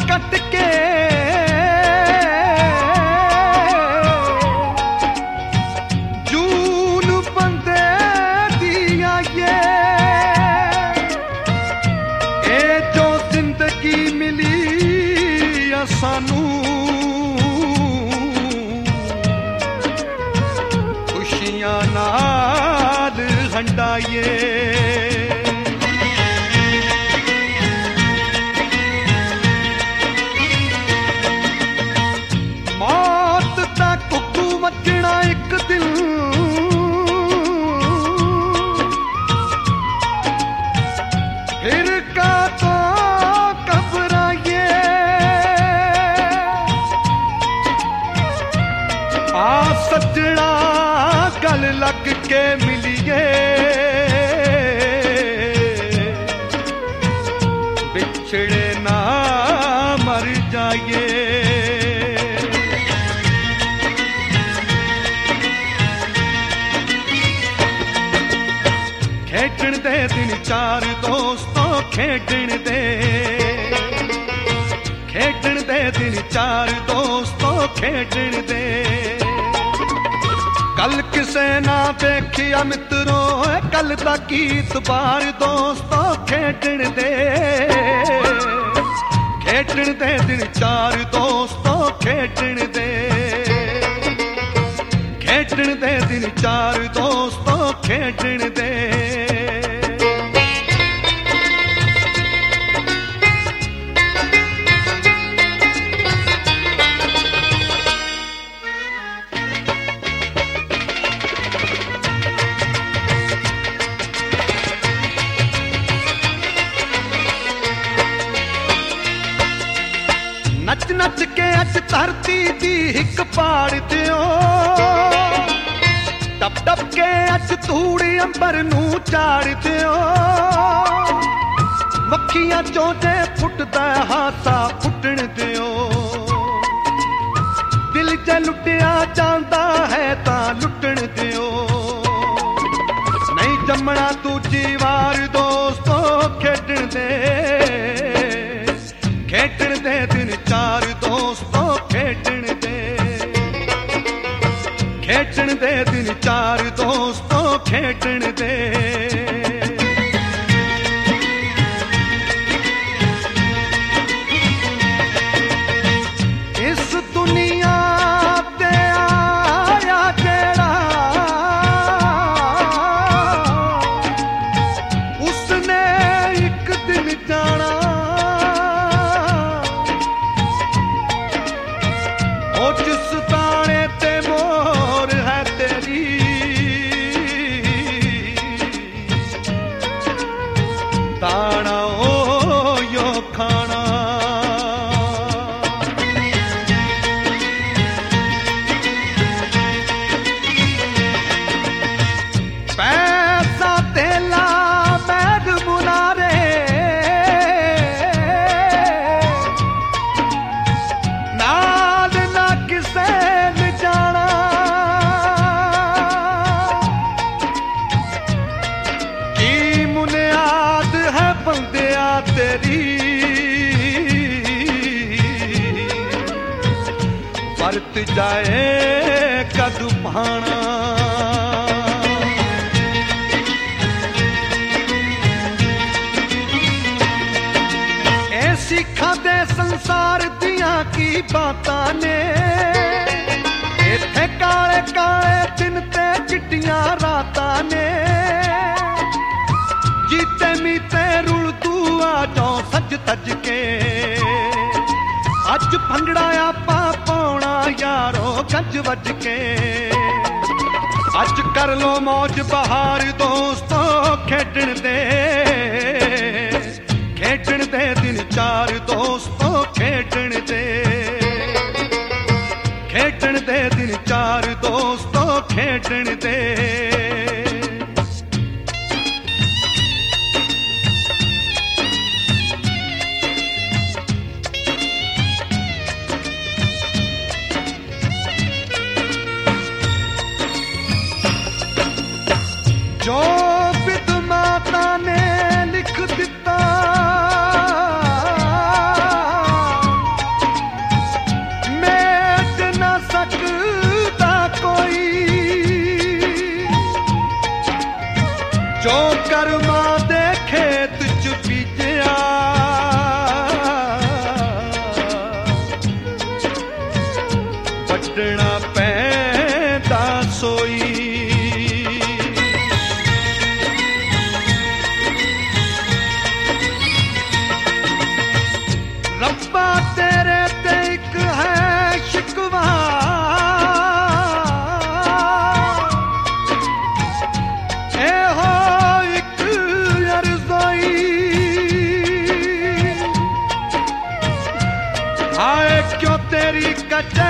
Cut के जून बंदे दिया ये जो जिंदगी मिली सानू खुशियां नाल हंडाइए मौत दा कुकू मचना एक दिन फिर का तो घबराइए आ सजना गल लग के मिलिए बिछड़े ना मर जाइए खेडण दे दिन चार दोस्तों खेडण दे दिन चार दोस्तों खेडण दे कल किसे ना देखिया मित्रों कल दा गीत बार दोस्तों खेडण दे दिन चार दोस्तों खेडण दे दिन चार दोस्तों खेडण दे नच नच के अच धरती दी हिक पाड़ दियो टप टप के अच धूड़ी अंबर नू चाड़ दियो मक्खियां चोंजे फुटदा हासा फुटण दियो दिल च लुटिया जांदा है तां लुटण दियो नहीं जमना दूजी वार दोस्तों खेडण दे दिन चार दोस्तों खेडण दे दिन चार दोस्तों खेडण दे इस दुनिया ते आया जेड़ा उसने एक दिन जाना जिस ताने ते मोर है तेरी ताना ओ यो खाना पैसा तेला बैग बुनारे तेरी परत जाए कद पाना ऐसी खादे संसार दिया की बातां ने इत्थे काले काले दिन ते चिट्टियां रातां ने जीते मीते रुल तू आ जाओ सज तज के अज भंगड़ा आपा पाउणा यारो गज वज के अज कर लो मौज बहार दोस्तों खेडण दे दिन चार दोस्तों खेडण दे दिन चार दोस्तों खेडण दे जो विद माता ने लिख दिता जो कर्मा दे खेत च बीजिया वड्डना पैंदा सोई। रब्बा तेरे ते एक है शिकवा, ए हो एक अर्ज़ोई, हाय क्यों तेरी कचे